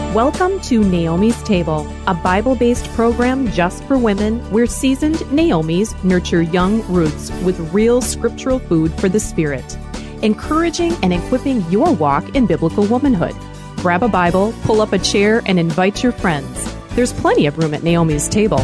Welcome to Naomi's Table, a Bible-based program just for women where seasoned Naomis nurture young Ruths with real scriptural food for the spirit, encouraging and equipping your walk in biblical womanhood. Grab a Bible, pull up a chair, and invite your friends. There's plenty of room at Naomi's Table.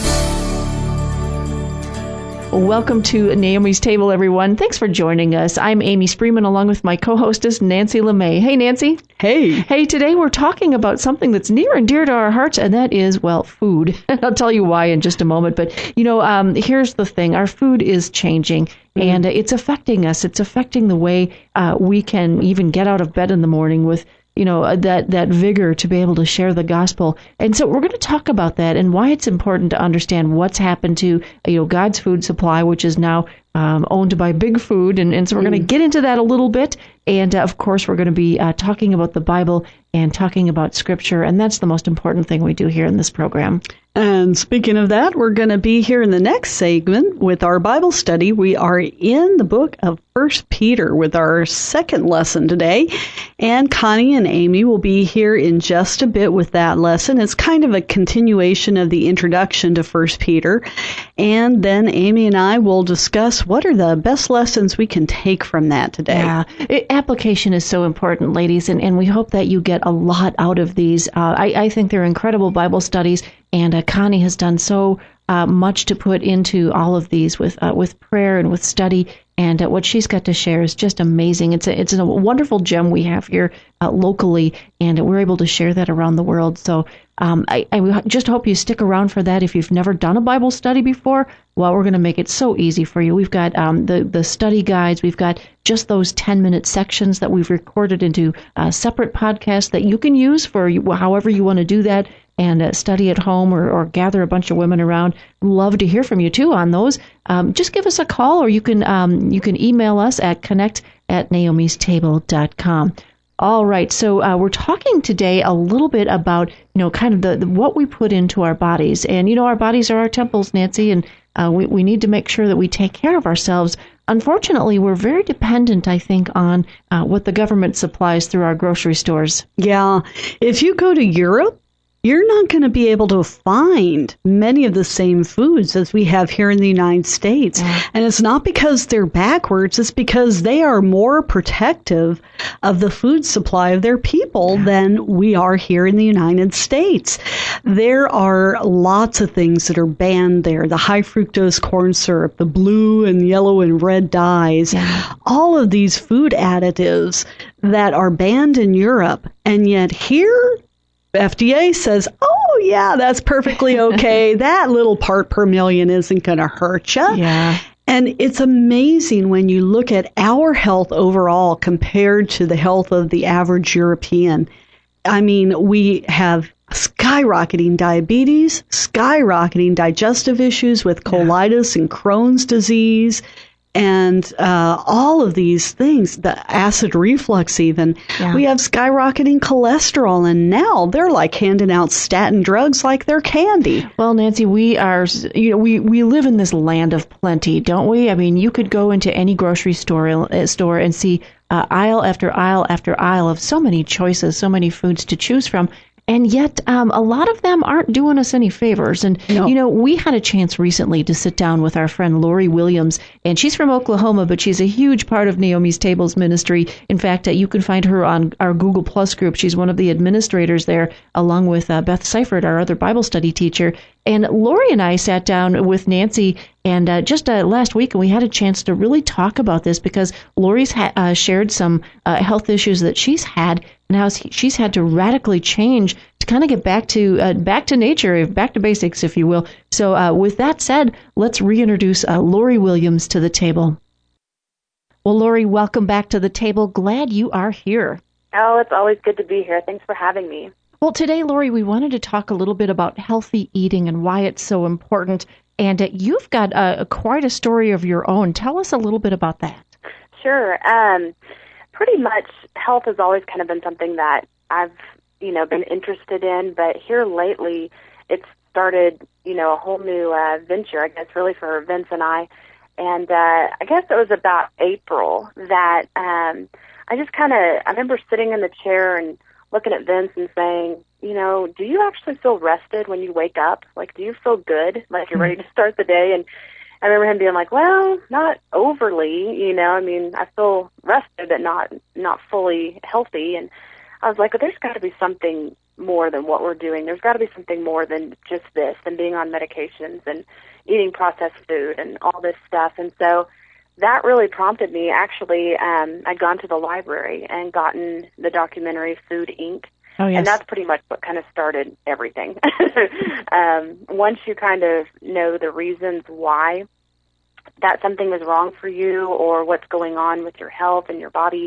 Welcome to Naomi's Table, everyone. Thanks for joining us. I'm Amy Spreeman, along with my co-hostess, Nancy LeMay. Hey, Nancy. Hey. Hey, today we're talking about something that's near and dear to our hearts, and that is, well, food. I'll tell you why in just a moment. But, here's the thing. Our food is changing, and it's affecting us. It's affecting the way we can even get out of bed in the morning with that vigor to be able to share the gospel. And so we're going to talk about that and why it's important to understand what's happened to, God's food supply, which is now owned by Big Food. And so we're going to get into that a little bit. And of course, we're going to be talking about the Bible and talking about Scripture. And that's the most important thing we do here in this program. And speaking of that, we're going to be here in the next segment with our Bible study. We are in the book of 1 Peter with our second lesson today. And Connie and Amy will be here in just a bit with that lesson. It's kind of a continuation of the introduction to 1 Peter. And then Amy and I will discuss what are the best lessons we can take from that today. Yeah, application is so important, ladies, and we hope that you get a lot out of these. I think they're incredible Bible studies, and Connie has done so much to put into all of these with prayer and with study. And what she's got to share is just amazing. It's a wonderful gem we have here locally, and we're able to share that around the world. So I just hope you stick around for that. If you've never done a Bible study before, well, we're going to make it so easy for you. We've got the study guides. We've got just those 10-minute sections that we've recorded into separate podcasts that you can use for however you want to do that and study at home or gather a bunch of women around. Love to hear from you, too, on those. Just give us a call, or you can email us at connect@naomistable.com. All right, so we're talking today a little bit about, kind of what we put into our bodies. And, our bodies are our temples, Nancy, and we need to make sure that we take care of ourselves. Unfortunately, we're very dependent, I think, on what the government supplies through our grocery stores. Yeah, if you go to Europe, you're not going to be able to find many of the same foods as we have here in the United States. Yeah. And it's not because they're backwards, it's because they are more protective of the food supply of their people than we are here in the United States. There are lots of things that are banned there. The high fructose corn syrup, the blue and yellow and red dyes, all of these food additives that are banned in Europe. And yet here, FDA says, oh, yeah, that's perfectly okay. That little part per million isn't going to hurt you. Yeah. And it's amazing when you look at our health overall compared to the health of the average European. I mean, we have skyrocketing diabetes, skyrocketing digestive issues with colitis and Crohn's disease, and all of these things, the acid reflux even. Yeah. We have skyrocketing cholesterol, and now they're like handing out statin drugs like they're candy. Well, Nancy, we are, we live in this land of plenty, don't we? I mean, you could go into any grocery store and see aisle after aisle after aisle of so many choices, so many foods to choose from. And yet, a lot of them aren't doing us any favors. And, we had a chance recently to sit down with our friend Lori Williams, and she's from Oklahoma, but she's a huge part of Naomi's Tables ministry. In fact, you can find her on our Google Plus group. She's one of the administrators there, along with Beth Seifert, our other Bible study teacher. And Lori and I sat down with Nancy and just last week, and we had a chance to really talk about this because Lori's shared some health issues that she's had and how she's had to radically change to kind of get back to nature, back to basics, if you will. So with that said, let's reintroduce Lori Williams to the table. Well, Lori, welcome back to the table. Glad you are here. Oh, it's always good to be here. Thanks for having me. Well, today, Lori, we wanted to talk a little bit about healthy eating and why it's so important. And you've got quite a story of your own. Tell us a little bit about that. Sure. Pretty much health has always kind of been something that I've, been interested in. But here lately, it's started, a whole new venture, I guess, really for Vince and I. And I guess it was about April that I remember sitting in the chair and looking at Vince and saying, do you actually feel rested when you wake up? Like, do you feel good? Like you're ready to start the day? And I remember him being like, well, not overly, I feel rested, but not fully healthy. And I was like, well, there's got to be something more than what we're doing. There's got to be something more than just this and being on medications and eating processed food and all this stuff. And so that really prompted me. Actually, I'd gone to the library and gotten the documentary Food, Inc. Oh, yes. And that's pretty much what kind of started everything. Once you kind of know the reasons why that something is wrong for you or what's going on with your health and your body,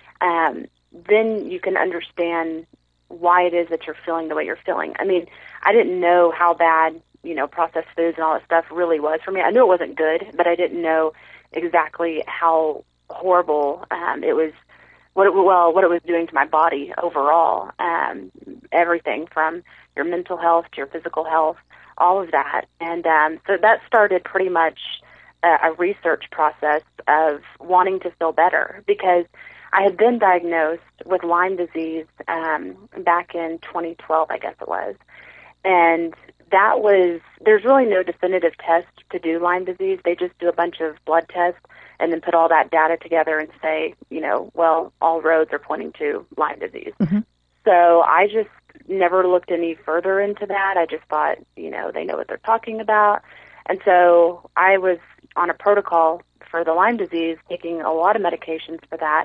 then you can understand why it is that you're feeling the way you're feeling. I mean, I didn't know how bad, processed foods and all that stuff really was for me. I knew it wasn't good, but I didn't know exactly how horrible it was, what it was doing to my body overall. Everything from your mental health to your physical health, all of that. And so that started pretty much a research process of wanting to feel better, because I had been diagnosed with Lyme disease back in 2012, I guess it was. And there's really no definitive test to do Lyme disease. They just do a bunch of blood tests and then put all that data together and say, well, all roads are pointing to Lyme disease. Mm-hmm. So I just never looked any further into that. I just thought, they know what they're talking about. And so I was on a protocol for the Lyme disease, taking a lot of medications for that,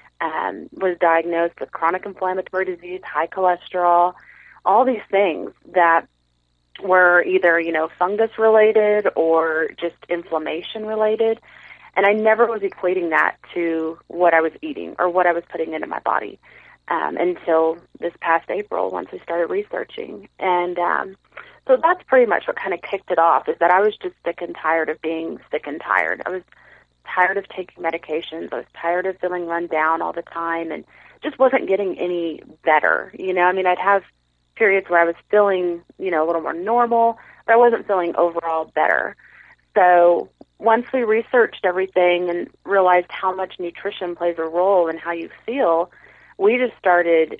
was diagnosed with chronic inflammatory disease, high cholesterol, all these things that were either, fungus related or just inflammation related. And I never was equating that to what I was eating or what I was putting into my body until this past April, once I started researching. And so that's pretty much what kind of kicked it off, is that I was just sick and tired of being sick and tired. I was tired of taking medications. I was tired of feeling run down all the time and just wasn't getting any better. I'd have periods where I was feeling, a little more normal, but I wasn't feeling overall better. So once we researched everything and realized how much nutrition plays a role in how you feel, we just started,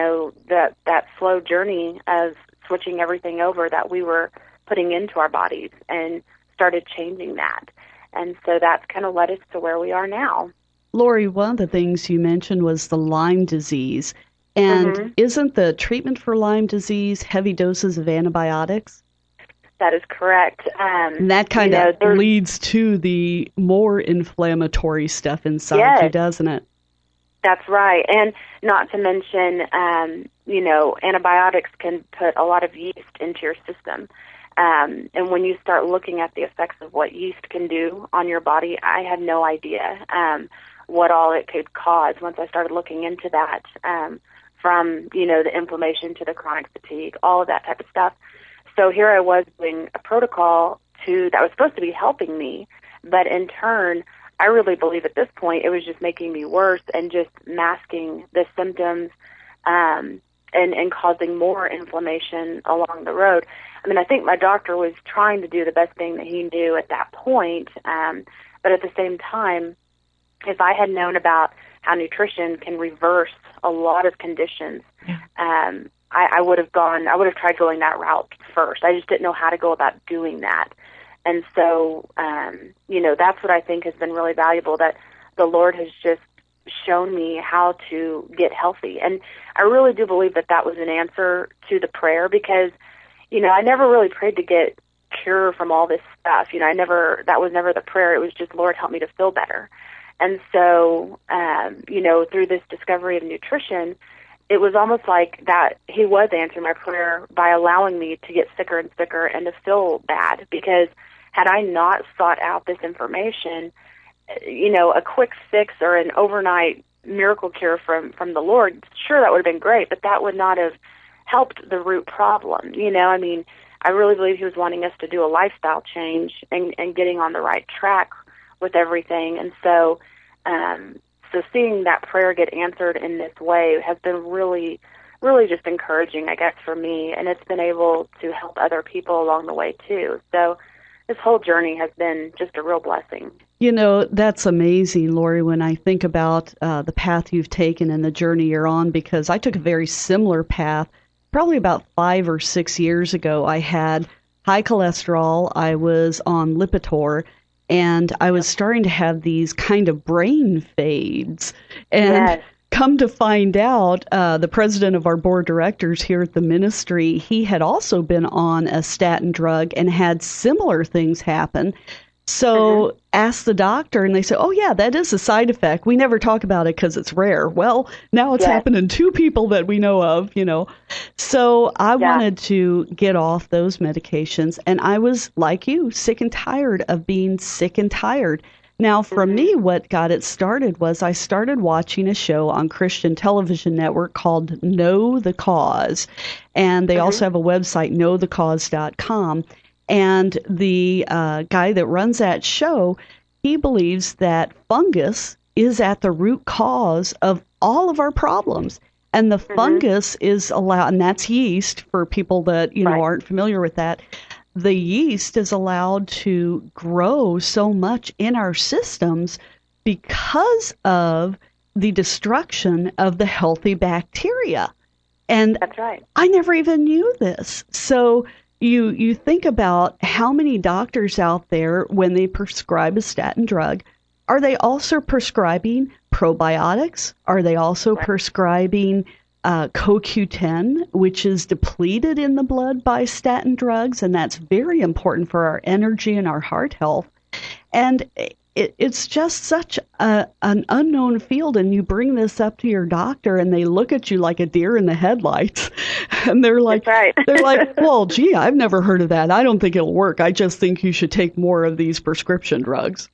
that slow journey of switching everything over that we were putting into our bodies and started changing that. And so that's kind of led us to where we are now. Lori, one of the things you mentioned was the Lyme disease. And isn't the treatment for Lyme disease heavy doses of antibiotics? That is correct. And that kind of leads to the more inflammatory stuff inside you, doesn't it? That's right. And not to mention, antibiotics can put a lot of yeast into your system. And when you start looking at the effects of what yeast can do on your body, I had no idea what all it could cause once I started looking into that, from, the inflammation to the chronic fatigue, all of that type of stuff. So here I was doing a protocol that was supposed to be helping me, but in turn, I really believe at this point it was just making me worse and just masking the symptoms and causing more inflammation along the road. I think my doctor was trying to do the best thing that he knew at that point, but at the same time, if I had known about how nutrition can reverse a lot of conditions, I would have tried going that route first. I just didn't know how to go about doing that. And so, that's what I think has been really valuable, that the Lord has just shown me how to get healthy. And I really do believe that that was an answer to the prayer, because, I never really prayed to get cure from all this stuff. That was never the prayer. It was just, Lord, help me to feel better. And so, through this discovery of nutrition, it was almost like that He was answering my prayer by allowing me to get sicker and sicker and to feel bad, because had I not sought out this information, a quick fix or an overnight miracle cure from the Lord, sure, that would have been great, but that would not have helped the root problem. I really believe He was wanting us to do a lifestyle change and getting on the right track with everything. And so, so seeing that prayer get answered in this way has been really, really just encouraging, I guess, for me, and it's been able to help other people along the way too. So this whole journey has been just a real blessing. You know, that's amazing, Lori, when I think about the path you've taken and the journey you're on, because I took a very similar path. Probably about 5 or 6 years ago, I had high cholesterol. I was on Lipitor, and I was starting to have these kind of brain fades. And Yes. come to find out, the president of our board of directors here at the ministry, he had also been on a statin drug and had similar things happen. So asked the doctor, and they said, oh, yeah, that is a side effect. We never talk about it because it's rare. Well, now it's happened in 2 people that we know of, you know. So I wanted to get off those medications, and I was, like you, sick and tired of being sick and tired. Now, for me, what got it started was I started watching a show on Christian Television Network called Know the Cause, and they also have a website, knowthecause.com. And the guy that runs that show, he believes that fungus is at the root cause of all of our problems. And the fungus is allowed, and that's yeast for people that, you know, aren't familiar with that. The yeast is allowed to grow so much in our systems because of the destruction of the healthy bacteria. And That's right. I never even knew this. So you think about how many doctors out there, when they prescribe a statin drug, are they also prescribing probiotics? Are they also prescribing CoQ10, which is depleted in the blood by statin drugs? And that's very important for our energy and our heart health. And it's just such an unknown field, and you bring this up to your doctor, and they look at you like a deer in the headlights, and they're like, they're like, well, gee, I've never heard of that. I don't think it'll work. I just think you should take more of these prescription drugs.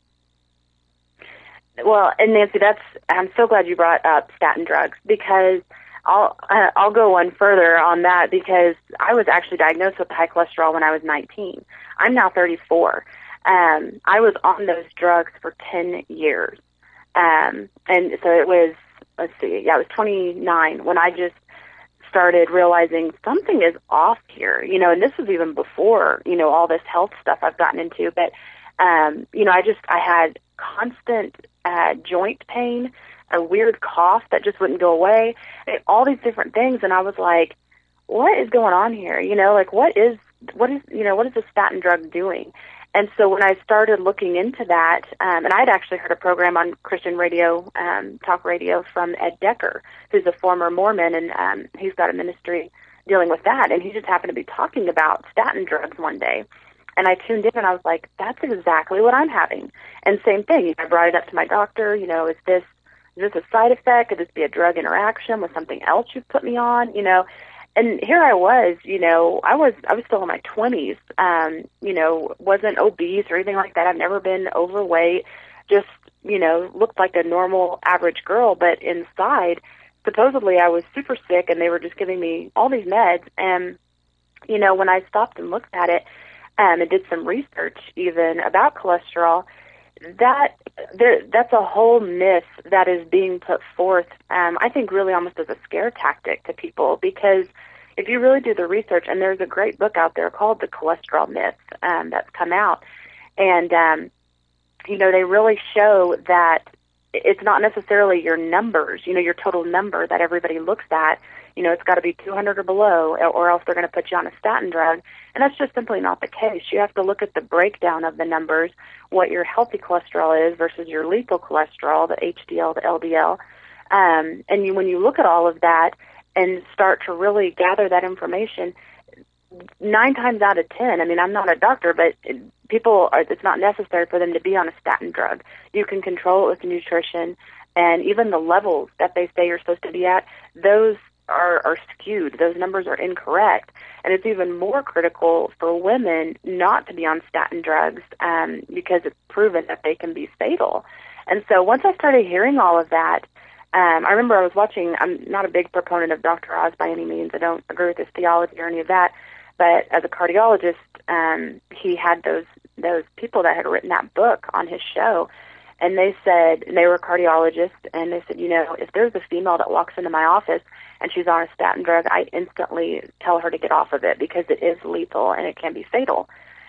Well, and Nancy, I'm so glad you brought up statin drugs, because I'll go one further on that, because I was actually diagnosed with high cholesterol when I was 19. I'm now 34. I was on those drugs for 10 years. And so it was, it was 29 when I just started realizing something is off here, you know, and this was even before, you know, all this health stuff I've gotten into. But, you know, I had constant joint pain, a weird cough that just wouldn't go away, all these different things. And I was like, what is going on here? You know, like what is this statin drug doing? And so when I started looking into that, and I'd actually heard a program on Christian radio, talk radio, from Ed Decker, who's a former Mormon, and he's got a ministry dealing with that. And he just happened to be talking about statin drugs one day. And I tuned in, and I was like, that's exactly what I'm having. And same thing, I brought it up to my doctor, you know, is this a side effect? Could this be a drug interaction with something else you've put me on? You know, and here I was, you know, I was still in my 20s, you know, wasn't obese or anything like that. I've never been overweight, just, you know, looked like a normal average girl. But inside, supposedly I was super sick, and they were just giving me all these meds. And, you know, when I stopped and looked at it and did some research even about cholesterol, that's a whole myth that is being put forth, I think really almost as a scare tactic to people, because if you really do the research, and there's a great book out there called The Cholesterol Myth that's come out, and, you know, they really show that it's not necessarily your numbers, you know, your total number that everybody looks at. You know, it's got to be 200 or below, or else they're going to put you on a statin drug. And that's just simply not the case. You have to look at the breakdown of the numbers, what your healthy cholesterol is versus your lethal cholesterol, the HDL, the LDL. And when you look at all of that and start to really gather that information, 9 times out of 10, I mean, I'm not a doctor, but it's not necessary for them to be on a statin drug. You can control it with nutrition, and even the levels that they say you're supposed to be at, those are skewed. Those numbers are incorrect. And it's even more critical for women not to be on statin drugs, because it's proven that they can be fatal. And so once I started hearing all of that, I remember I was watching, I'm not a big proponent of Dr. Oz by any means. I don't agree with his theology or any of that. But as a cardiologist, he had those people that had written that book on his show. And they said, and they were cardiologists, and they said, you know, if there's a female that walks into my office and she's on a statin drug, I instantly tell her to get off of it, because it is lethal and it can be fatal.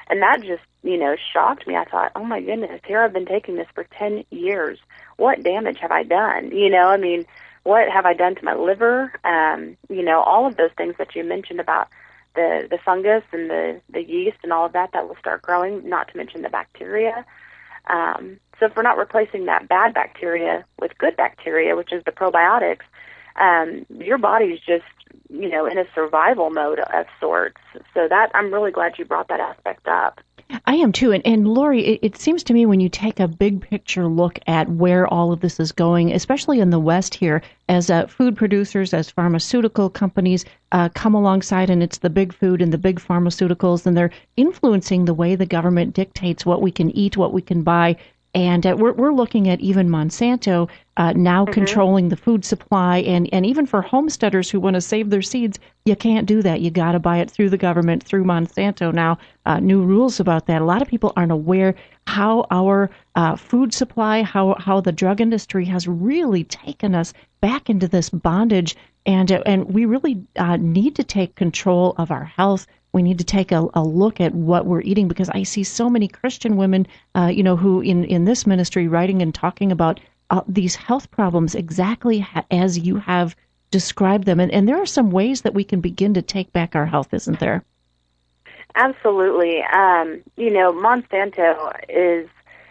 And that just, shocked me. I thought, oh my goodness, here I've been taking this for 10 years. What damage have I done? What have I done to my liver? All of those things that you mentioned about the fungus and the yeast and all of that will start growing, not to mention the bacteria. So if we're not replacing that bad bacteria with good bacteria, which is the probiotics, your body's just, in a survival mode of sorts. So that I'm really glad you brought that aspect up. I am too. And Lori, it seems to me when you take a big picture look at where all of this is going, especially in the West here, as food producers, as pharmaceutical companies come alongside, and it's the big food and the big pharmaceuticals, and they're influencing the way the government dictates what we can eat, what we can buy. And we're looking at even Monsanto now controlling the food supply, and even for homesteaders who want to save their seeds, you can't do that. You got to buy it through the government, through Monsanto now. New rules about that. A lot of people aren't aware how our food supply, how the drug industry has really taken us back into this bondage, and we really need to take control of our health. We need to take a look at what we're eating, because I see so many Christian women, who in this ministry writing and talking about these health problems exactly as you have described them. And there are some ways that we can begin to take back our health, isn't there? Absolutely. Monsanto is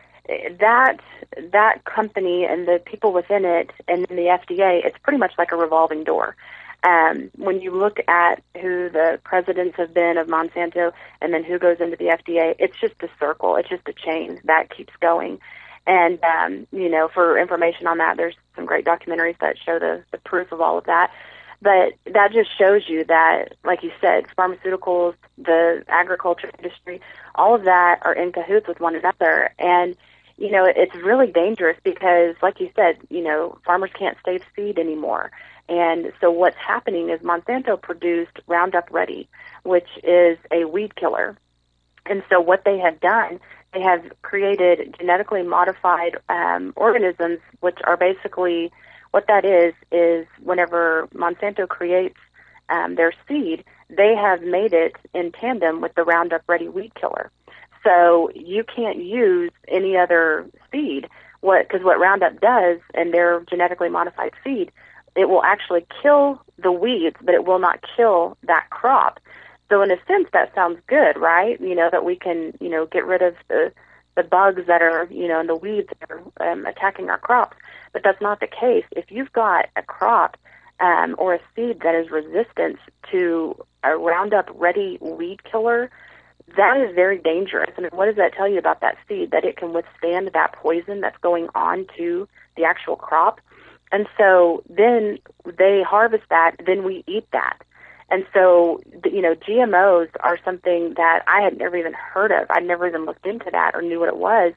that company and the people within it, and then the FDA, it's pretty much like a revolving door. When you look at who the presidents have been of Monsanto and then who goes into the FDA, it's just a circle. It's just a chain that keeps going. And, for information on that, there's some great documentaries that show the proof of all of that. But that just shows you that, like you said, pharmaceuticals, the agriculture industry, all of that are in cahoots with one another. And, it's really dangerous because, like you said, farmers can't save seed anymore. And so what's happening is Monsanto produced Roundup Ready, which is a weed killer. And so what they have done, they have created genetically modified organisms, which are basically, what that is whenever Monsanto creates their seed, they have made it in tandem with the Roundup Ready weed killer. So you can't use any other seed, because what Roundup does in their genetically modified seed, it will actually kill the weeds, but it will not kill that crop. So in a sense, that sounds good, right? That we can, get rid of the bugs that are, and the weeds that are attacking our crops. But that's not the case. If you've got a crop or a seed that is resistant to a Roundup Ready weed killer, that is very dangerous. I mean, what does that tell you about that seed? That it can withstand that poison that's going on to the actual crop. And so then they harvest that, then we eat that. And so, GMOs are something that I had never even heard of. I'd never even looked into that or knew what it was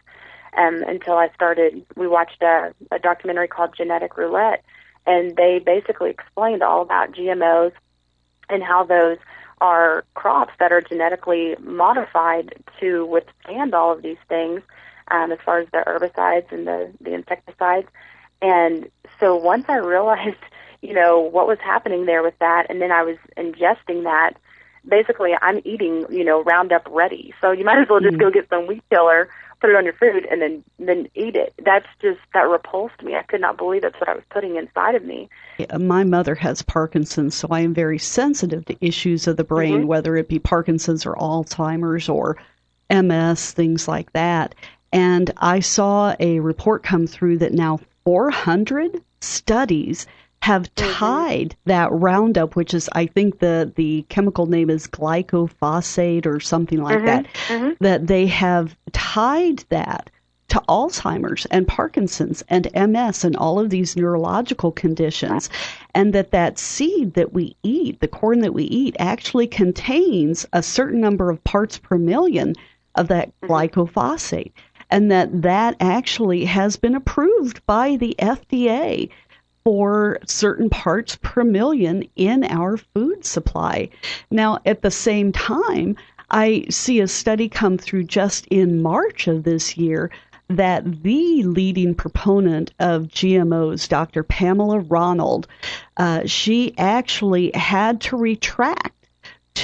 until we watched a documentary called Genetic Roulette, and they basically explained all about GMOs and how those are crops that are genetically modified to withstand all of these things, as far as the herbicides and the insecticides. And so once I realized, what was happening there with that, and then I was ingesting that, basically I'm eating, Roundup Ready. So you might as well just go get some weed killer, put it on your food, and then eat it. That repulsed me. I could not believe that's what I was putting inside of me. My mother has Parkinson's, so I am very sensitive to issues of the brain, whether it be Parkinson's or Alzheimer's or MS, things like that. And I saw a report come through that now 400 studies have tied that Roundup, which is, I think the chemical name is glyphosate or something like that, that they have tied that to Alzheimer's and Parkinson's and MS and all of these neurological conditions, and that seed that we eat, the corn that we eat, actually contains a certain number of parts per million of that glyphosate, and that actually has been approved by the FDA for certain parts per million in our food supply. Now, at the same time, I see a study come through just in March of this year that the leading proponent of GMOs, Dr. Pamela Ronald, she actually had to retract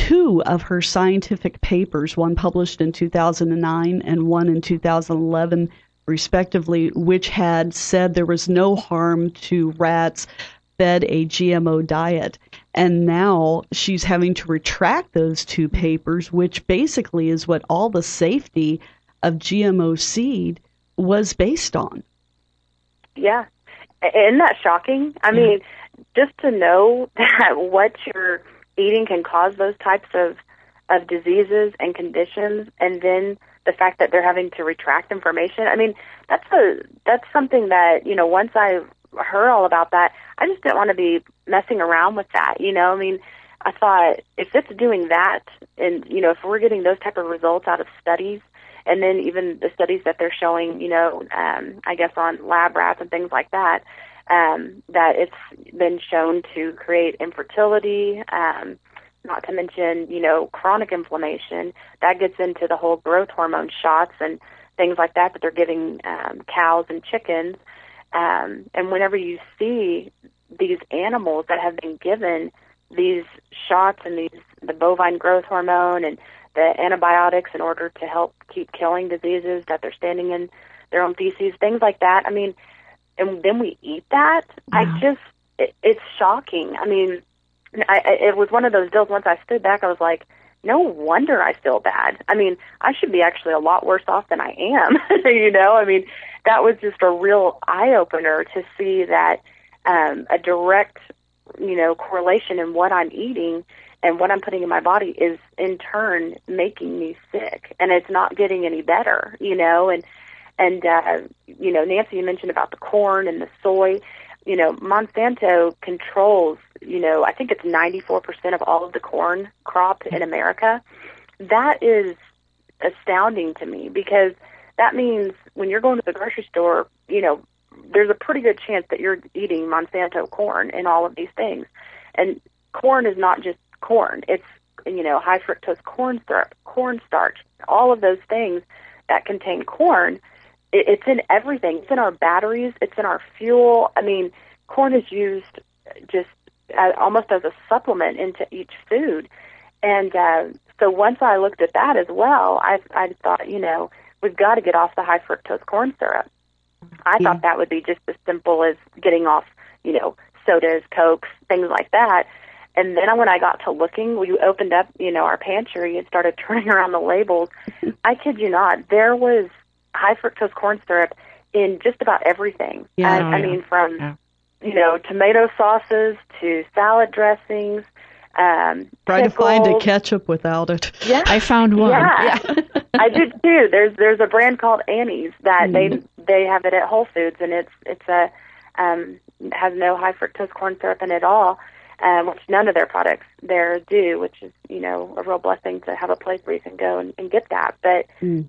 two of her scientific papers, one published in 2009 and one in 2011, respectively, which had said there was no harm to rats fed a GMO diet. And now she's having to retract those two papers, which basically is what all the safety of GMO seed was based on. Yeah. Isn't that shocking? I mean, just to know that what you're eating can cause those types of diseases and conditions, and then the fact that they're having to retract information. I mean, that's something that, you know, once I heard all about that, I just didn't want to be messing around with that, you know? I mean, I thought if it's doing that, and, you know, if we're getting those type of results out of studies, and then even the studies that they're showing, you know, I guess on lab rats and things like that, that it's been shown to create infertility, not to mention, you know, chronic inflammation. That gets into the whole growth hormone shots and things like that they're giving cows and chickens. And whenever you see these animals that have been given these shots and the bovine growth hormone and the antibiotics in order to help keep killing diseases that they're standing in their own feces, things like that. I mean, and then we eat that. Wow. It's shocking. I mean, it was one of those deals. Once I stood back, I was like, no wonder I feel bad. I mean, I should be actually a lot worse off than I am. You know, I mean, that was just a real eye-opener to see that a direct, you know, correlation in what I'm eating and what I'm putting in my body is in turn making me sick, and it's not getting any better, you know. And you know, Nancy, you mentioned about the corn and the soy. You know, Monsanto controls, you know, I think it's 94% of all of the corn crop in America. That is astounding to me, because that means when you're going to the grocery store, you know, there's a pretty good chance that you're eating Monsanto corn in all of these things. And corn is not just corn. It's, you know, high fructose corn syrup, cornstarch, all of those things that contain corn. It's in everything. It's in our batteries. It's in our fuel. I mean, corn is used just almost as a supplement into each food. And so once I looked at that as well, I thought, you know, we've got to get off the high fructose corn syrup. I thought that would be just as simple as getting off, you know, sodas, Cokes, things like that. And then when I got to looking, we opened up, you know, our pantry and started turning around the labels. I kid you not, there was high fructose corn syrup in just about everything. Yeah, I mean, from, you know, tomato sauces to salad dressings. Try to find a ketchup without it. Yeah. I found one. Yeah. I did too. There's a brand called Annie's that they have it at Whole Foods, and it's a has no high fructose corn syrup in it at all, which none of their products there do, which is, you know, a real blessing to have a place where you can go and get that. But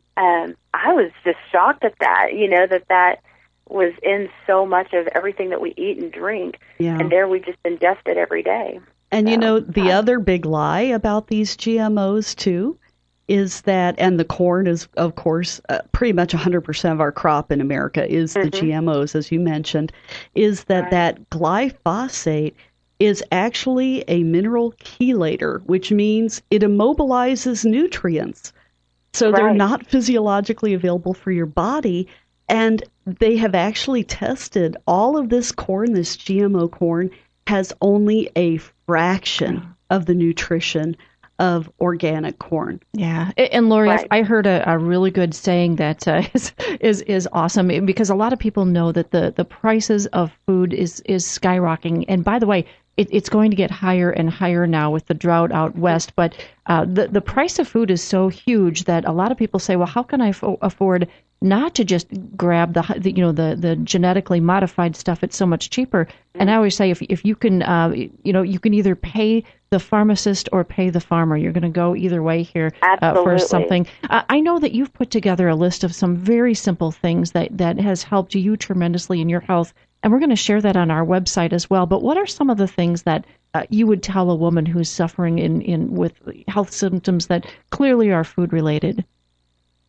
I was just shocked at that, you know, that was in so much of everything that we eat and drink, and there we just ingest it every day. And, you know, the other big lie about these GMOs, too, is that, and the corn is, of course, pretty much 100% of our crop in America is the GMOs, as you mentioned, is that glyphosate is actually a mineral chelator, which means it immobilizes nutrients. So they're not physiologically available for your body. And they have actually tested all of this corn, this GMO corn, has only a fraction of the nutrition of organic corn. Yeah. And Lori, I heard a really good saying that is awesome, because a lot of people know that the prices of food is skyrocketing. And by the way, it's going to get higher and higher now with the drought out west. But the price of food is so huge that a lot of people say, well, how can I afford not to just grab the genetically modified stuff? It's so much cheaper. And I always say, if you can, you can either pay the pharmacist or pay the farmer. You're going to go either way here for something. I know that you've put together a list of some very simple things that has helped you tremendously in your health, and we're going to share that on our website as well. But what are some of the things that you would tell a woman who's suffering with health symptoms that clearly are food related?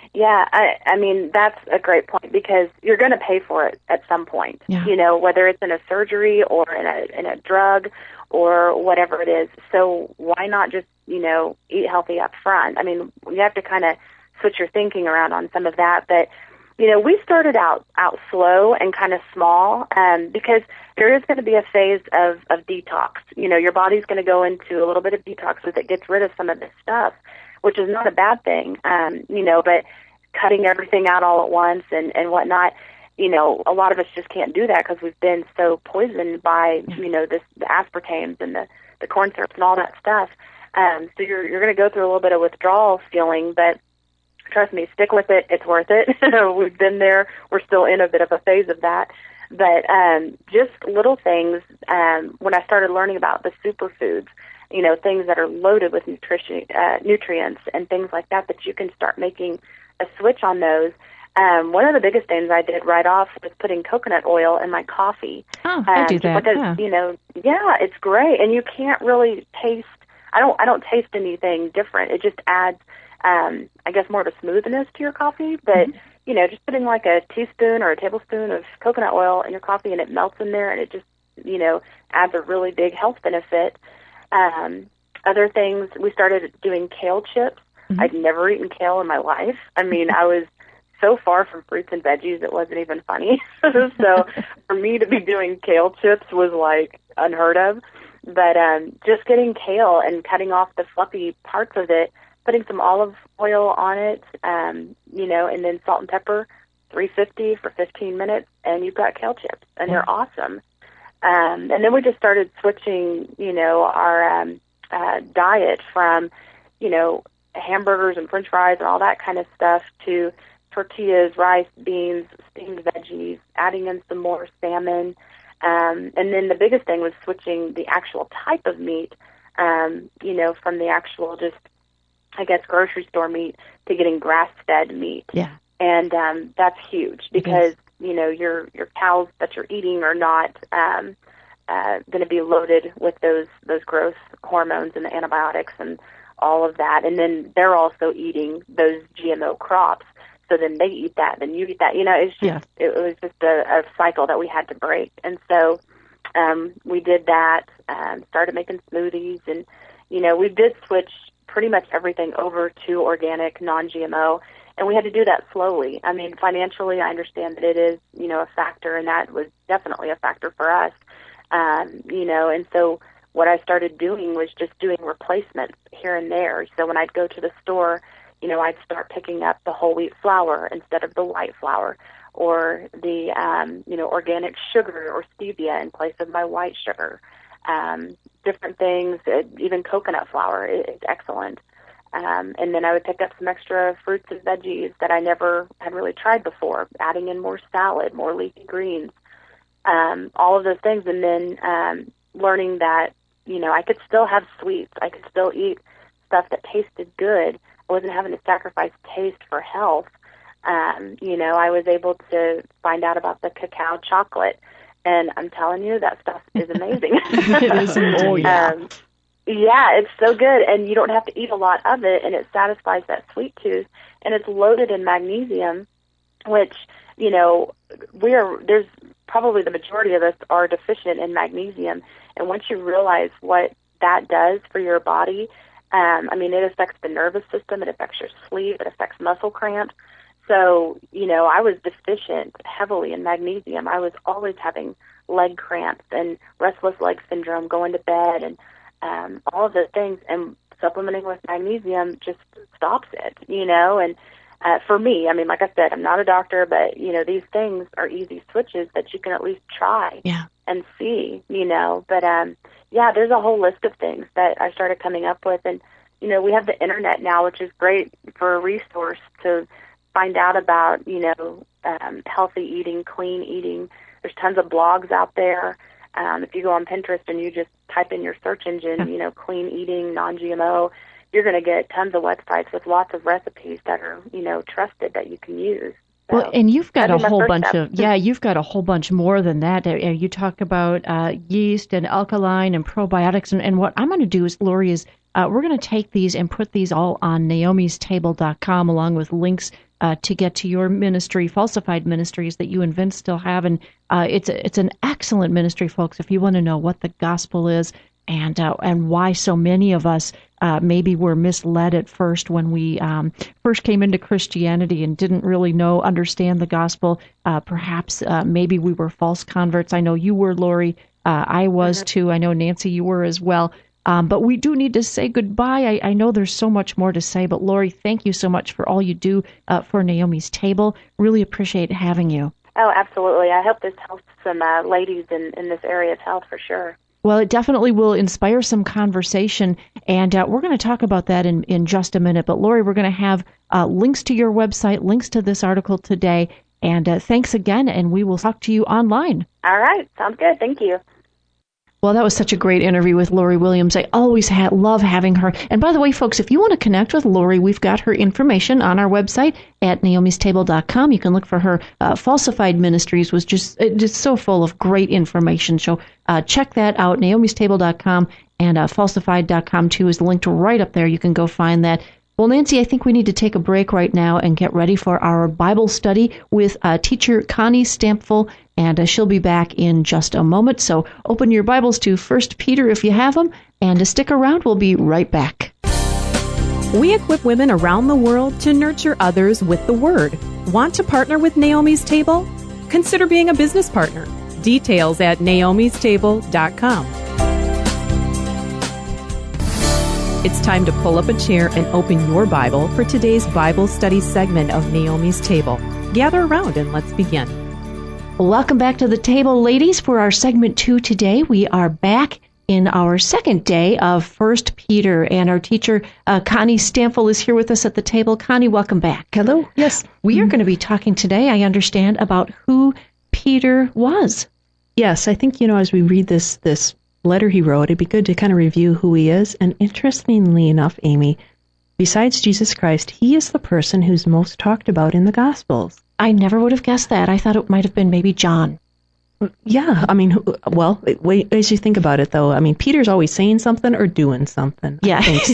Yeah, I mean, that's a great point because you're going to pay for it at some point, Yeah. whether it's in a surgery or in a drug or whatever it is. So why not just, eat healthy up front? I mean, you have to kind of switch your thinking around on some of that. But, we started out slow and kind of small because there is going to be a phase of detox. Your body's going to go into a little bit of detox as it gets rid of some of this stuff, which is not a bad thing, but cutting everything out all at once and whatnot, a lot of us just can't do that because we've been so poisoned by, the aspartames and the corn syrups and all that stuff. So you're going to go through a little bit of withdrawal feeling, but trust me, stick with it. It's worth it. We've been there. We're still in a bit of a phase of that. But just little things, when I started learning about the superfoods, things that are loaded with nutrients and things like that you can start making a switch on those. One of the biggest things I did right off was putting coconut oil in my coffee. Oh, I do that. Because, it's great. And you can't really taste, I don't taste anything different. It just adds, I guess, more of a smoothness to your coffee. But, just putting like a teaspoon or a tablespoon of coconut oil in your coffee and it melts in there and it just, adds a really big health benefit. Other things, we started doing kale chips. Mm-hmm. I'd never eaten kale in my life. I mean, I was so far from fruits and veggies, it wasn't even funny. So for me to be doing kale chips was like unheard of. But just getting kale and cutting off the fluffy parts of it, putting some olive oil on it, and then salt and pepper, 350 for 15 minutes, and you've got kale chips, and they're awesome. And then we just started switching, our diet from, hamburgers and french fries and all that kind of stuff to tortillas, rice, beans, steamed veggies, adding in some more salmon. And then the biggest thing was switching the actual type of meat, from the actual just, I guess, grocery store meat to getting grass-fed meat. Yeah. And that's huge because, your cows that you're eating are not going to be loaded with those growth hormones and the antibiotics and all of that. And then they're also eating those GMO crops. So then they eat that, then you eat that. It's just, It was just a cycle that we had to break. And so we did that, started making smoothies. And, we did switch pretty much everything over to organic, non-GMO. And we had to do that slowly. I mean, financially, I understand that it is, a factor, and that was definitely a factor for us. And so what I started doing was just doing replacements here and there. So when I'd go to the store, I'd start picking up the whole wheat flour instead of the white flour, or the, organic sugar or stevia in place of my white sugar. Different things, even coconut flour is excellent. And then I would pick up some extra fruits and veggies that I never had really tried before, adding in more salad, more leafy greens, all of those things. And then learning that, I could still have sweets. I could still eat stuff that tasted good. I wasn't having to sacrifice taste for health. I was able to find out about the cacao chocolate. And I'm telling you, that stuff is amazing. It is. Oh, yeah. Yeah, it's so good, and you don't have to eat a lot of it, and it satisfies that sweet tooth. And it's loaded in magnesium, which, there's probably the majority of us are deficient in magnesium. And once you realize what that does for your body, it affects the nervous system, it affects your sleep, it affects muscle cramps. So, I was deficient heavily in magnesium. I was always having leg cramps and restless leg syndrome, going to bed, and all of those things, and supplementing with magnesium just stops it, and for me, like I said, I'm not a doctor, but, these things are easy switches that you can at least try and see, but, there's a whole list of things that I started coming up with, and, we have the internet now, which is great for a resource to find out about, healthy eating, clean eating. There's tons of blogs out there. If you go on Pinterest and you just type in your search engine, clean eating, non-GMO, you're going to get tons of websites with lots of recipes that are, trusted that you can use. So well, and you've got a whole bunch you've got a whole bunch more than that. You talk about yeast and alkaline and probiotics. And what I'm going to do is, Lori, is we're going to take these and put these all on naomistable.com along with links to get to your ministry, Falsified Ministries, that you and Vince still have. And it's an excellent ministry, folks, if you want to know what the gospel is and why so many of us maybe were misled at first when we first came into Christianity and didn't really understand the gospel. Perhaps maybe we were false converts. I know you were, Lori. I was too. I know, Nancy, you were as well. But we do need to say goodbye. I know there's so much more to say, but Lori, thank you so much for all you do for Naomi's Table. Really appreciate having you. Oh, absolutely. I hope this helps some ladies in this area of health for sure. Well, it definitely will inspire some conversation, and we're going to talk about that in just a minute. But, Lori, we're going to have links to your website, links to this article today, and thanks again, and we will talk to you online. All right. Sounds good. Thank you. Well, that was such a great interview with Lori Williams. I always love having her. And by the way, folks, if you want to connect with Lori, we've got her information on our website at naomistable.com. You can look for her. Falsified Ministries was just so full of great information. So check that out, naomistable.com, and falsified.com, too, is linked right up there. You can go find that. Well, Nancy, I think we need to take a break right now and get ready for our Bible study with teacher Connie Stampfel, and she'll be back in just a moment. So open your Bibles to 1 Peter if you have them, and stick around. We'll be right back. We equip women around the world to nurture others with the Word. Want to partner with Naomi's Table? Consider being a business partner. Details at naomistable.com. It's time to pull up a chair and open your Bible for today's Bible study segment of Naomi's Table. Gather around and let's begin. Welcome back to the table, ladies, for our segment 2 today. We are back in our second day of 1 Peter, and our teacher, Connie Stampfel, is here with us at the table. Connie, welcome back. Hello. Yes. We are going to be talking today, I understand, about who Peter was. Yes, I think, as we read this letter he wrote, it'd be good to kind of review who he is. And interestingly enough, Amy, besides Jesus Christ, he is the person who's most talked about in the Gospels. I never would have guessed that. I thought it might have been maybe John. Yeah, as you think about it, though, Peter's always saying something or doing something. Yeah. I think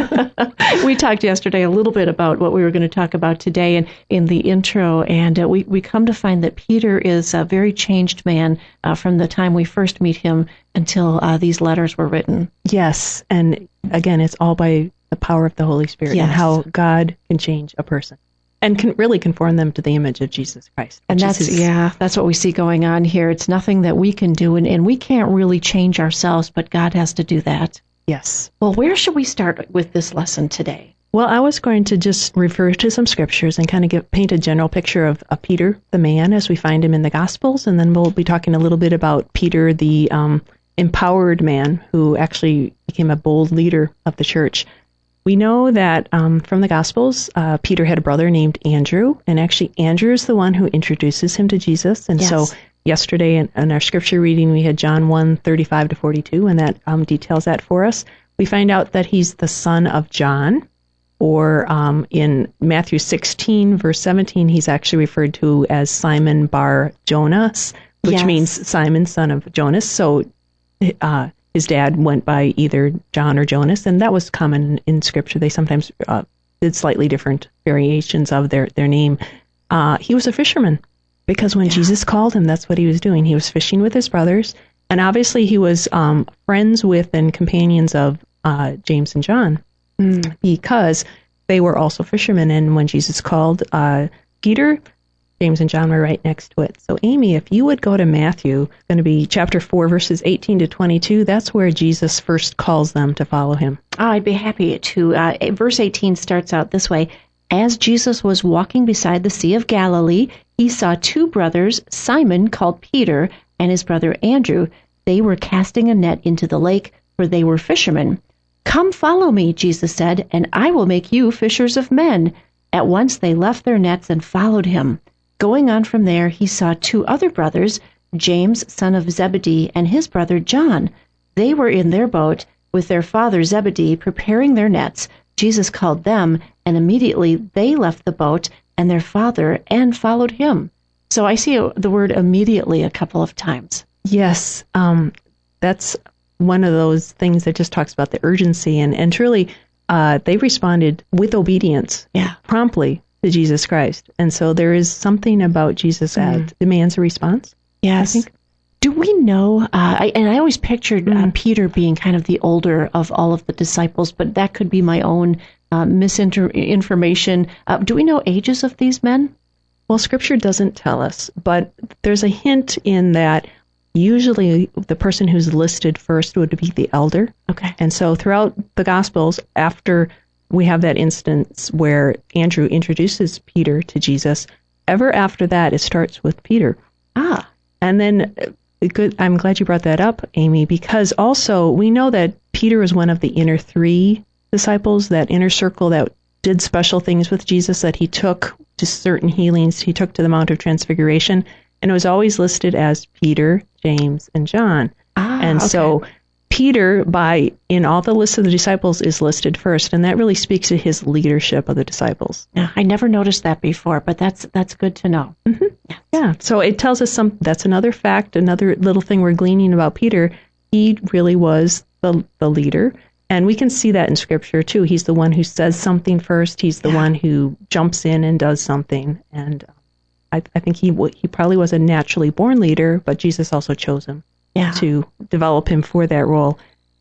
so. We talked yesterday a little bit about what we were going to talk about today in the intro, and we come to find that Peter is a very changed man from the time we first meet him until these letters were written. Yes, and again, it's all by the power of the Holy Spirit and how God can change a person. And can really conform them to the image of Jesus Christ. And that's what we see going on here. It's nothing that we can do, and we can't really change ourselves, but God has to do that. Yes. Well, where should we start with this lesson today? Well, I was going to just refer to some scriptures and kind of paint a general picture of Peter, the man, as we find him in the Gospels, and then we'll be talking a little bit about Peter, the empowered man who actually became a bold leader of the church. We know that from the Gospels, Peter had a brother named Andrew, and actually Andrew is the one who introduces him to Jesus. And so yesterday in our scripture reading, we had John 1:35-42, and that details that for us. We find out that he's the son of John, or in Matthew 16, verse 17, he's actually referred to as Simon Bar Jonas, which means Simon, son of Jonas. So his dad went by either John or Jonas, and that was common in Scripture. They sometimes did slightly different variations of their name. He was a fisherman, because when Jesus called him, that's what he was doing. He was fishing with his brothers, and obviously he was friends with and companions of James and John, because they were also fishermen. And when Jesus called Peter, James and John were right next to it. So, Amy, if you would go to Matthew, it's going to be chapter 4, verses 18-22. That's where Jesus first calls them to follow him. Oh, I'd be happy to. Verse 18 starts out this way. As Jesus was walking beside the Sea of Galilee, he saw two brothers, Simon, called Peter, and his brother Andrew. They were casting a net into the lake, for they were fishermen. Come follow me, Jesus said, and I will make you fishers of men. At once they left their nets and followed him. Going on from there, he saw two other brothers, James, son of Zebedee, and his brother John. They were in their boat with their father Zebedee, preparing their nets. Jesus called them, and immediately they left the boat and their father and followed him. So I see the word immediately a couple of times. Yes, that's one of those things that just talks about the urgency, and truly they responded with obedience, promptly. to Jesus Christ. And so there is something about Jesus that demands a response. Yes. I think. Do we know, I always pictured Peter being kind of the older of all of the disciples, but that could be my own misinformation. Do we know ages of these men? Well, Scripture doesn't tell us, but there's a hint in that usually the person who's listed first would be the elder. Okay. And so throughout the Gospels, after we have that instance where Andrew introduces Peter to Jesus, ever after that, it starts with Peter. Ah. And then, I'm glad you brought that up, Amy, because also we know that Peter was one of the inner three disciples, that inner circle that did special things with Jesus, that he took to certain healings, he took to the Mount of Transfiguration, and it was always listed as Peter, James, and John. So Peter, in all the lists of the disciples, is listed first, and that really speaks to his leadership of the disciples. Yeah, I never noticed that before, but that's good to know. Mm-hmm. Yeah, so it tells us that's another fact, another little thing we're gleaning about Peter. He really was the leader, and we can see that in Scripture, too. He's the one who says something first. He's the one who jumps in and does something, and I think he probably was a naturally born leader, but Jesus also chose him to develop him for that role.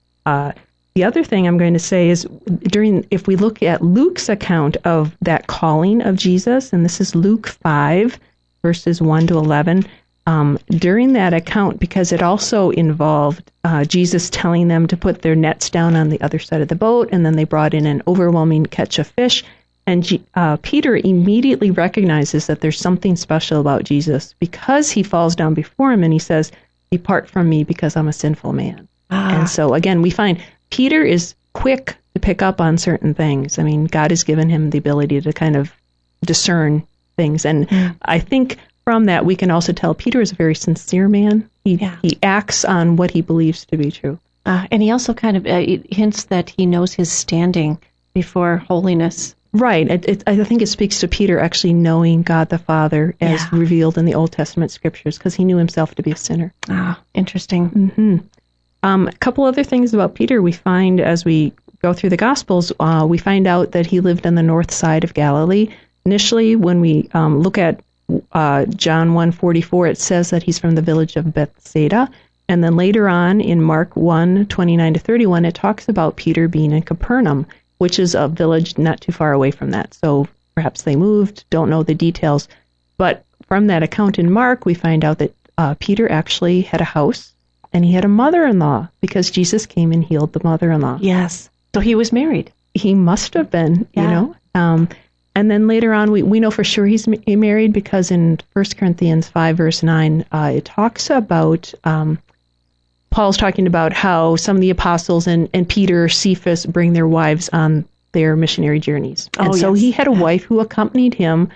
The other thing I'm going to say is if we look at Luke's account of that calling of Jesus, and this is Luke 5, verses 1 to 11, during that account, because it also involved Jesus telling them to put their nets down on the other side of the boat, and then they brought in an overwhelming catch of fish. And Peter immediately recognizes that there's something special about Jesus because he falls down before him and he says, "Depart from me because I'm a sinful man." And so, again, we find Peter is quick to pick up on certain things. I mean, God has given him the ability to kind of discern things. And I think from that, we can also tell Peter is a very sincere man. He acts on what he believes to be true. And he also kind of hints that he knows his standing before holiness. Right. I think it speaks to Peter actually knowing God the Father as revealed in the Old Testament Scriptures, because he knew himself to be a sinner. Interesting. Mm-hmm. A couple other things about Peter we find as we go through the Gospels. We find out that he lived on the north side of Galilee. Initially, when we look at John 1:44, it says that he's from the village of Bethsaida. And then later on in Mark 1:29 to 31, it talks about Peter being in Capernaum, which is a village not too far away from that. So perhaps they moved, don't know the details. But from that account in Mark, we find out that Peter actually had a house and he had a mother-in-law because Jesus came and healed the mother-in-law. Yes. So he was married. He must have been, you know. And then later on, we know for sure he's married because in 1 Corinthians 5, verse 9, it talks about, Paul's talking about how some of the apostles and Peter, Cephas bring their wives on their missionary journeys. And so he had a wife who accompanied him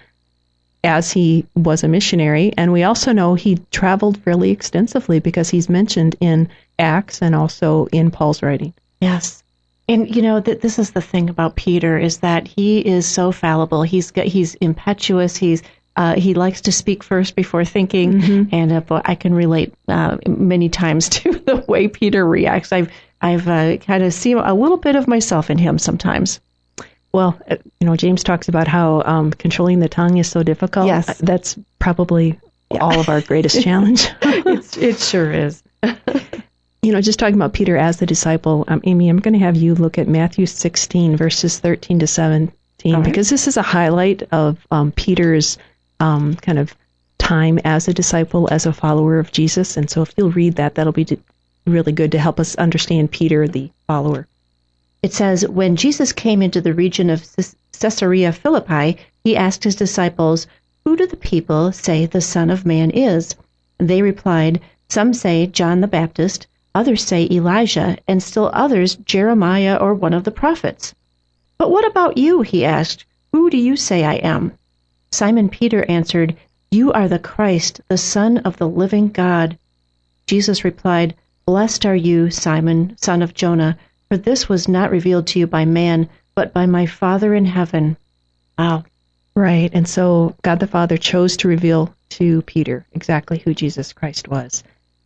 as he was a missionary. And we also know he traveled fairly extensively because he's mentioned in Acts and also in Paul's writing. Yes. And, you know, this is the thing about Peter, is that he is so fallible. He's impetuous. He likes to speak first before thinking. And I can relate many times to the way Peter reacts. I've kind of seen a little bit of myself in him sometimes. Well, James talks about how controlling the tongue is so difficult. Yes. That's probably all of our greatest challenge. It sure is. Just talking about Peter as the disciple, Amy, I'm going to have you look at Matthew 16, verses 13 to 17, because this is a highlight of Peter's kind of time as a disciple, as a follower of Jesus. And so if you'll read that, that'll be really good to help us understand Peter, the follower. It says, when Jesus came into the region of Caesarea Philippi, he asked his disciples, "Who do the people say the Son of Man is?" They replied, "Some say John the Baptist, others say Elijah, and still others Jeremiah or one of the prophets." "But what about you?" he asked. "Who do you say I am?" Simon Peter answered, "You are the Christ, the Son of the living God." Jesus replied, "Blessed are you, Simon, son of Jonah, for this was not revealed to you by man, but by my Father in heaven." Wow. Right. And so God the Father chose to reveal to Peter exactly who Jesus Christ was.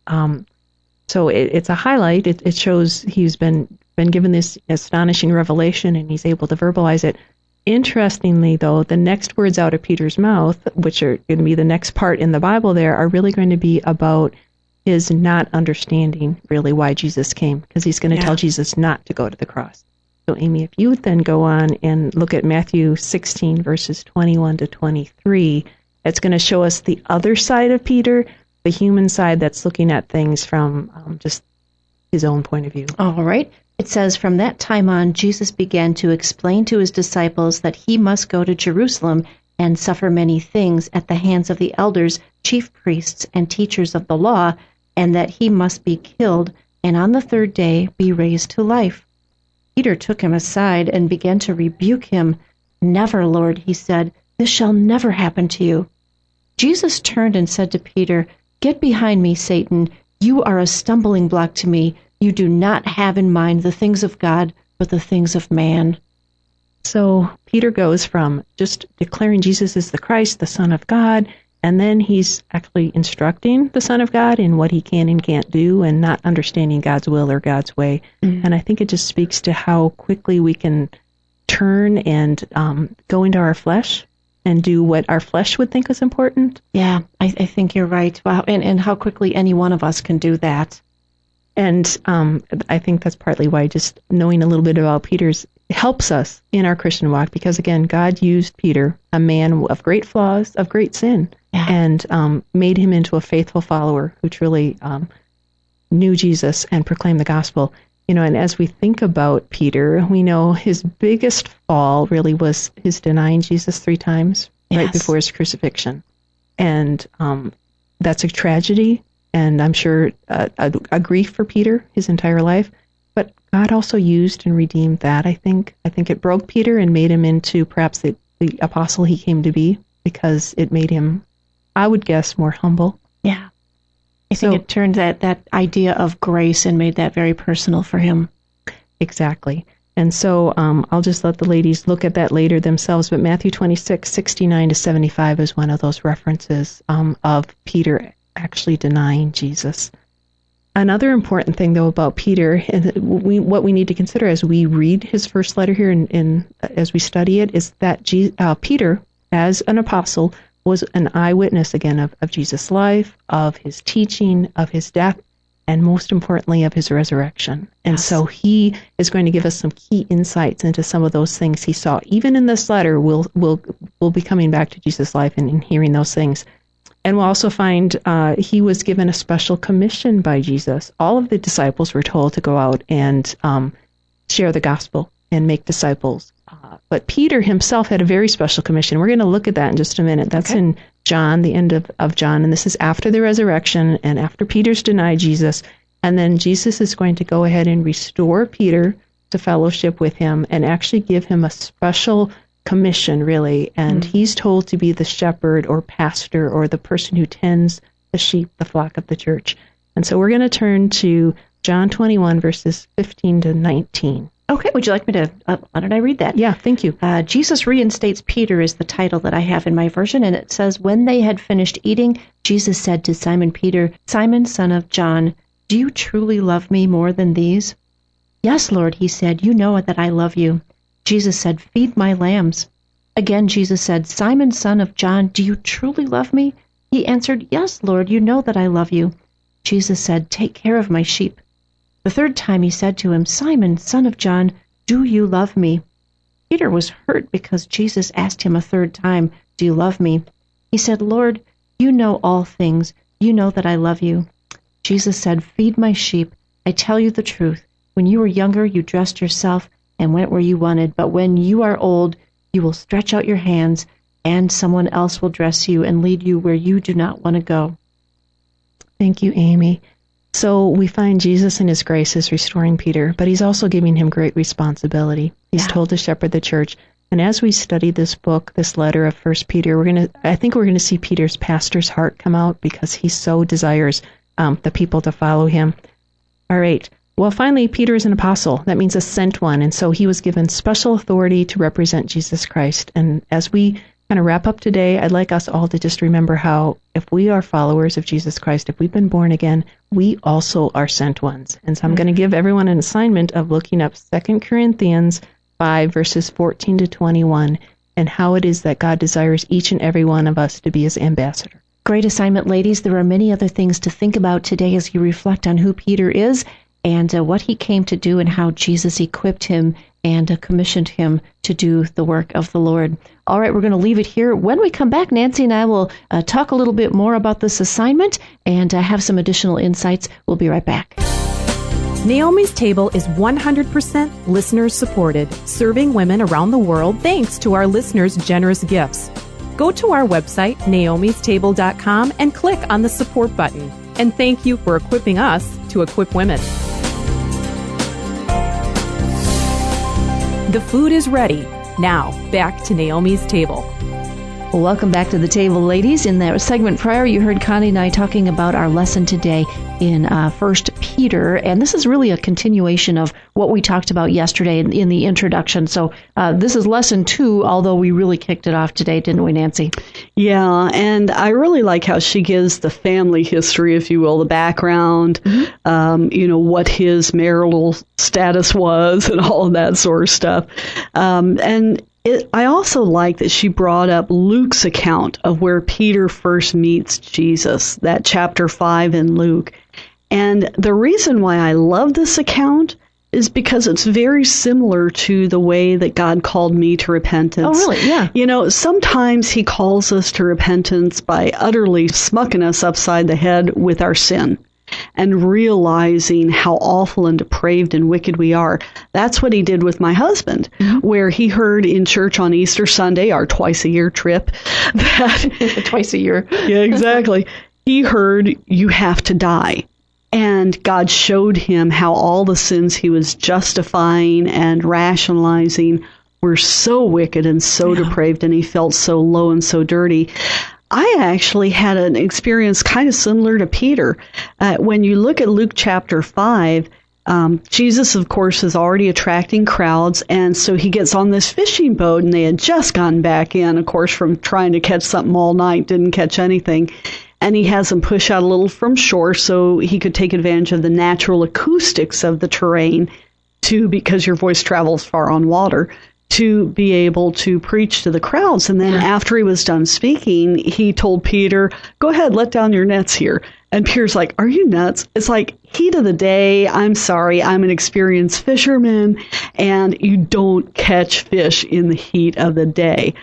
So it's a highlight. It shows he's been given this astonishing revelation and he's able to verbalize it. Interestingly, though, the next words out of Peter's mouth, which are going to be the next part in the Bible there, are really going to be about his not understanding really why Jesus came, because he's going to tell Jesus not to go to the cross. So, Amy, if you would then go on and look at Matthew 16, verses 21 to 23, it's going to show us the other side of Peter, the human side that's looking at things from just his own point of view. All right. It says, from that time on, Jesus began to explain to his disciples that he must go to Jerusalem and suffer many things at the hands of the elders, chief priests, and teachers of the law, and that he must be killed, and on the third day be raised to life. Peter took him aside and began to rebuke him. Never, Lord, he said, this shall never happen to you. Jesus turned and said to Peter, get behind me, Satan. You are a stumbling block to me. You do not have in mind the things of God, but the things of man. So Peter goes from just declaring Jesus is the Christ, the Son of God, and then he's actually instructing the Son of God in what he can and can't do and not understanding God's will or God's way. Mm-hmm. And I think it just speaks to how quickly we can turn and go into our flesh and do what our flesh would think is important. Yeah, I think you're right. Wow, and how quickly any one of us can do that. And I think that's partly why just knowing a little bit about Peter's helps us in our Christian walk, because, again, God used Peter, a man of great flaws, of great sin, and made him into a faithful follower who truly knew Jesus and proclaimed the gospel. You know, and as we think about Peter, we know his biggest fall really was his denying Jesus 3 times right before his crucifixion. And that's a tragedy. And I'm sure a grief for Peter his entire life. But God also used and redeemed that, I think. I think it broke Peter and made him into perhaps the apostle he came to be, because it made him, I would guess, more humble. Yeah. I think it turned that idea of grace and made that very personal for him. Exactly. And so I'll just let the ladies look at that later themselves. But Matthew 26, 69 to 75 is one of those references of Peter actually denying Jesus. Another important thing, though, about Peter, and what we need to consider as we read his first letter here and as we study it, is that Peter, as an apostle, was an eyewitness, again, of Jesus' life, of his teaching, of his death, and most importantly, of his resurrection. And so he is going to give us some key insights into some of those things he saw. Even in this letter, we'll be coming back to Jesus' life and hearing those things. And we'll also find he was given a special commission by Jesus. All of the disciples were told to go out and share the gospel and make disciples. But Peter himself had a very special commission. We're going to look at that in just a minute. That's in John, the end of John. And this is after the resurrection and after Peter's denied Jesus. And then Jesus is going to go ahead and restore Peter to fellowship with him and actually give him a special commission, really, and he's told to be the shepherd or pastor or the person who tends the sheep, the flock of the church. And so we're going to turn to John 21, verses 15 to 19. Okay, would you like me to, why don't I read that? Yeah, thank you. Jesus reinstates Peter is the title that I have in my version, and it says, when they had finished eating, Jesus said to Simon Peter, Simon, son of John, do you truly love me more than these? Yes, Lord, he said, you know that I love you. Jesus said, feed my lambs. Again, Jesus said, Simon, son of John, do you truly love me? He answered, yes, Lord, you know that I love you. Jesus said, take care of my sheep. The third time he said to him, Simon, son of John, do you love me? Peter was hurt because Jesus asked him a third time, do you love me? He said, Lord, you know all things. You know that I love you. Jesus said, feed my sheep. I tell you the truth. When you were younger, you dressed yourself and went where you wanted. But when you are old, you will stretch out your hands, and someone else will dress you and lead you where you do not want to go. Thank you, Amy. So we find Jesus in his grace is restoring Peter, but he's also giving him great responsibility. He's told to shepherd the church. And as we study this book, this letter of 1 Peter, I think we're going to see Peter's pastor's heart come out, because he so desires the people to follow him. All right. Well, finally, Peter is an apostle. That means a sent one. And so he was given special authority to represent Jesus Christ. And as we kind of wrap up today, I'd like us all to just remember how if we are followers of Jesus Christ, if we've been born again, we also are sent ones. And so I'm going to give everyone an assignment of looking up 2 Corinthians 5, verses 14 to 21, and how it is that God desires each and every one of us to be his ambassador. Great assignment, ladies. There are many other things to think about today as you reflect on who Peter is and what he came to do and how Jesus equipped him and commissioned him to do the work of the Lord. All right, we're going to leave it here. When we come back, Nancy and I will talk a little bit more about this assignment and have some additional insights. We'll be right back. Naomi's Table is 100% listeners supported, serving women around the world thanks to our listeners' generous gifts. Go to our website, naomistable.com, and click on the support button. And thank you for equipping us to equip women. The food is ready. Now, back to Naomi's Table. Welcome back to the table, ladies. In the segment prior, you heard Connie and I talking about our lesson today in 1 Peter, and this is really a continuation of what we talked about yesterday in the introduction. So this is lesson 2, although we really kicked it off today, didn't we, Nancy? Yeah, and I really like how she gives the family history, if you will, the background, what his marital status was and all of that sort of stuff. I also like that she brought up Luke's account of where Peter first meets Jesus, that chapter 5 in Luke. And the reason why I love this account is because it's very similar to the way that God called me to repentance. Oh, really? Yeah. Sometimes he calls us to repentance by utterly smucking us upside the head with our sin and realizing how awful and depraved and wicked we are. That's what he did with my husband, where he heard in church on Easter Sunday, our twice-a-year trip, that Twice a year. Yeah, exactly. He heard, you have to die. And God showed him how all the sins he was justifying and rationalizing were so wicked and so depraved, and he felt so low and so dirty. I actually had an experience kind of similar to Peter. When you look at Luke chapter 5, Jesus, of course, is already attracting crowds, and so he gets on this fishing boat, and they had just gotten back in, of course, from trying to catch something all night, didn't catch anything. And he has them push out a little from shore so he could take advantage of the natural acoustics of the terrain because your voice travels far on water, to be able to preach to the crowds. And then after he was done speaking, he told Peter, go ahead, let down your nets here. And Peter's like, are you nuts? It's like, heat of the day. I'm sorry. I'm an experienced fisherman, and you don't catch fish in the heat of the day.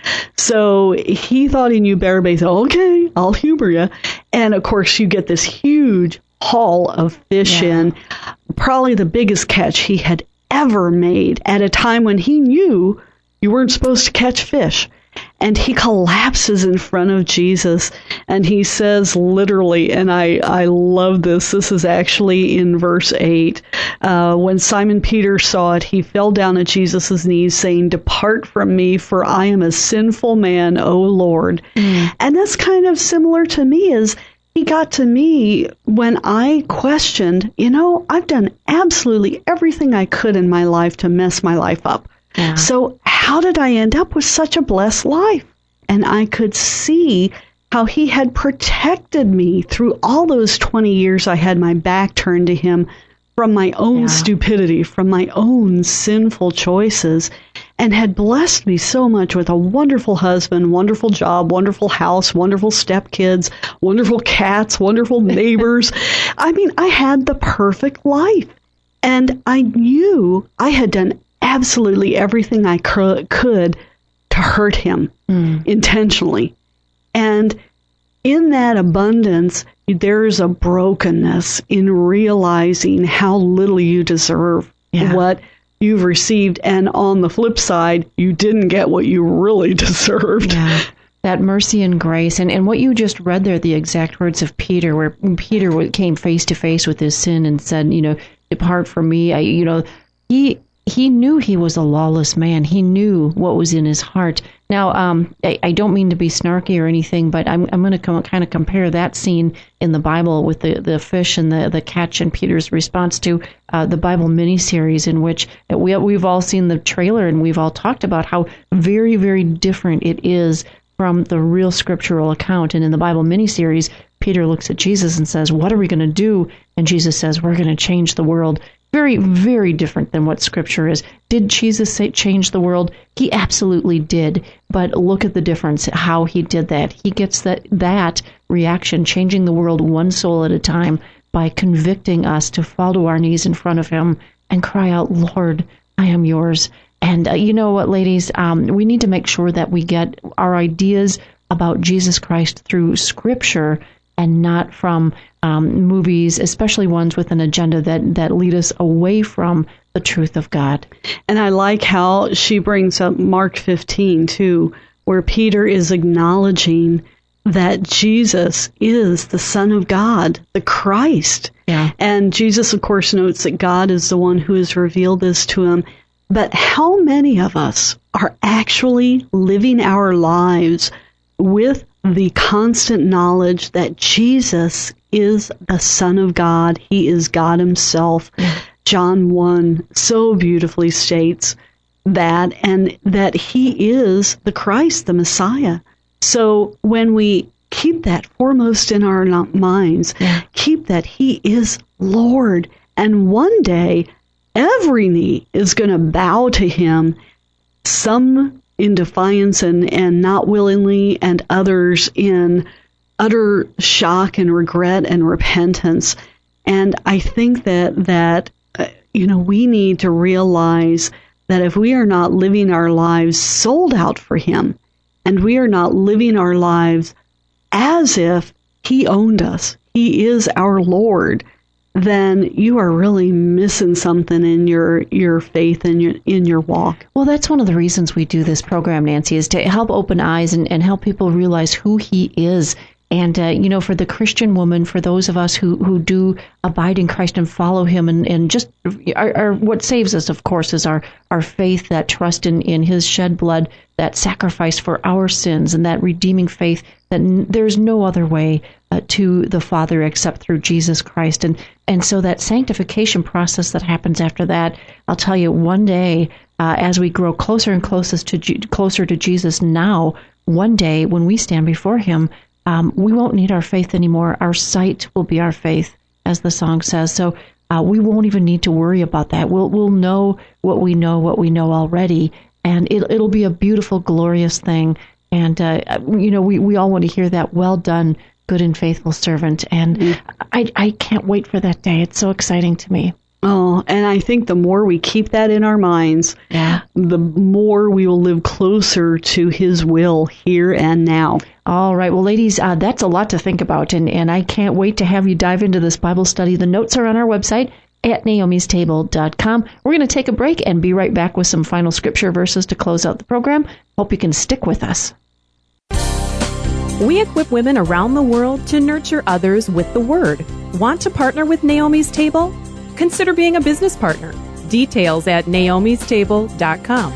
So he thought he knew better, but he said, okay, I'll humor you. And of course, you get this huge haul of fish in, probably the biggest catch he had ever made at a time when he knew you weren't supposed to catch fish. And he collapses in front of Jesus, and he says literally, and I love this, this is actually in verse 8, when Simon Peter saw it, he fell down at Jesus' knees, saying, depart from me, for I am a sinful man, O Lord. And that's kind of similar to me, as he got to me when I questioned, I've done absolutely everything I could in my life to mess my life up. Yeah. So how did I end up with such a blessed life? And I could see how he had protected me through all those 20 years I had my back turned to him from my own stupidity, from my own sinful choices, and had blessed me so much with a wonderful husband, wonderful job, wonderful house, wonderful stepkids, wonderful cats, wonderful neighbors. I mean, I had the perfect life. And I knew I had done absolutely everything I could to hurt him intentionally. And in that abundance, there's a brokenness in realizing how little you deserve what you've received. And on the flip side, you didn't get what you really deserved. Yeah. That mercy and grace. And what you just read there, the exact words of Peter, where Peter came face to face with his sin and said, depart from me. He knew he was a lawless man. He knew what was in his heart. Now, I don't mean to be snarky or anything, but I'm going to kind of compare that scene in the Bible with the fish and the catch and Peter's response to the Bible miniseries, in which we've all seen the trailer and we've all talked about how very, very different it is from the real scriptural account. And in the Bible miniseries, Peter looks at Jesus and says, what are we going to do? And Jesus says, we're going to change the world. Very, very different than what Scripture is. Did Jesus change the world? He absolutely did. But look at the difference, how he did that. He gets that reaction, changing the world one soul at a time, by convicting us to fall to our knees in front of him and cry out, Lord, I am yours. And you know what, ladies? We need to make sure that we get our ideas about Jesus Christ through Scripture and not from movies, especially ones with an agenda that lead us away from the truth of God. And I like how she brings up Mark 15, too, where Peter is acknowledging that Jesus is the Son of God, the Christ. Yeah. And Jesus, of course, notes that God is the one who has revealed this to him. But how many of us are actually living our lives with the constant knowledge that Jesus is the Son of God? He is God himself. John 1 so beautifully states that, and that he is the Christ, the Messiah. So when we keep that foremost in our minds, keep that he is Lord, and one day every knee is going to bow to him, some in defiance and not willingly, and others in utter shock and regret and repentance. And I think that we need to realize that if we are not living our lives sold out for him, and we are not living our lives as if he owned us, he is our Lord, then you are really missing something in your faith and in your walk. Well, that's one of the reasons we do this program, Nancy, is to help open eyes and help people realize who he is. And, for the Christian woman, for those of us who do abide in Christ and follow him, and just our what saves us, of course, is our faith, that trust in his shed blood, that sacrifice for our sins, and that redeeming faith that there's no other way to the Father except through Jesus Christ. And so that sanctification process that happens after that, I'll tell you, one day, as we grow closer and closer to Jesus now, one day when we stand before him, we won't need our faith anymore. Our sight will be our faith, as the song says. So we won't even need to worry about that. We'll know what we know already, and it'll be a beautiful, glorious thing. And we all want to hear that, well done, good and faithful servant. And I can't wait for that day. It's so exciting to me. Oh, and I think the more we keep that in our minds, the more we will live closer to his will here and now. All right. Well, ladies, that's a lot to think about, and I can't wait to have you dive into this Bible study. The notes are on our website at naomistable.com. We're going to take a break and be right back with some final scripture verses to close out the program. Hope you can stick with us. We equip women around the world to nurture others with the Word. Want to partner with Naomi's Table? Consider being a business partner. Details at naomistable.com.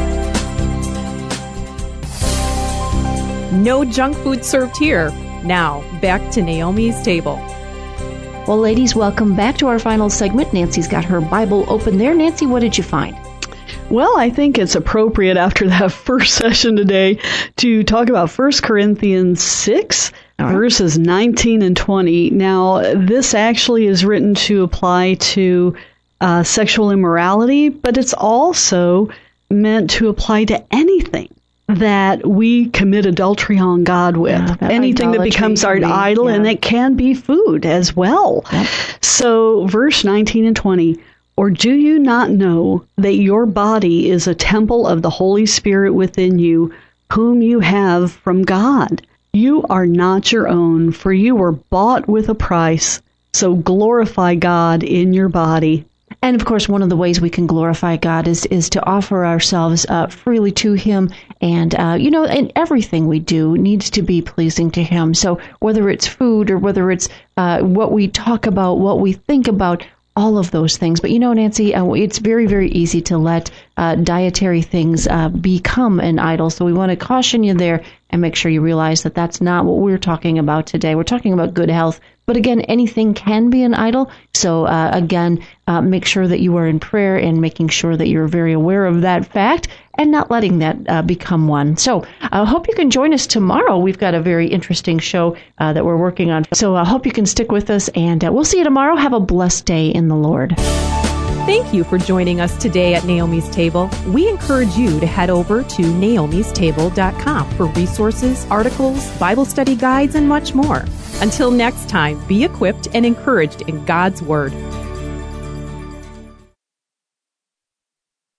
No junk food served here. Now, back to Naomi's Table. Well, ladies, welcome back to our final segment. Nancy's got her Bible open there. Nancy, what did you find? Well, I think it's appropriate after that first session today to talk about 1 Corinthians 6, verses 19 and 20. Now, this actually is written to apply to sexual immorality, but it's also meant to apply to anything that we commit adultery on God with. Anything that becomes our idol, and it can be food as well. Yep. So, verse 19 and 20. Or do you not know that your body is a temple of the Holy Spirit within you, whom you have from God? You are not your own, for you were bought with a price. So glorify God in your body. And, of course, one of the ways we can glorify God is to offer ourselves freely to him. And, and everything we do needs to be pleasing to him. So whether it's food or whether it's what we talk about, what we think about, all of those things. But, Nancy, it's very, very easy to let dietary things become an idol. So we want to caution you there and make sure you realize that that's not what we're talking about today. We're talking about good health. But again, anything can be an idol. So make sure that you are in prayer and making sure that you're very aware of that fact and not letting that become one. So I hope you can join us tomorrow. We've got a very interesting show that we're working on. So I hope you can stick with us, and we'll see you tomorrow. Have a blessed day in the Lord. Thank you for joining us today at Naomi's Table. We encourage you to head over to naomistable.com for resources, articles, Bible study guides, and much more. Until next time, be equipped and encouraged in God's Word.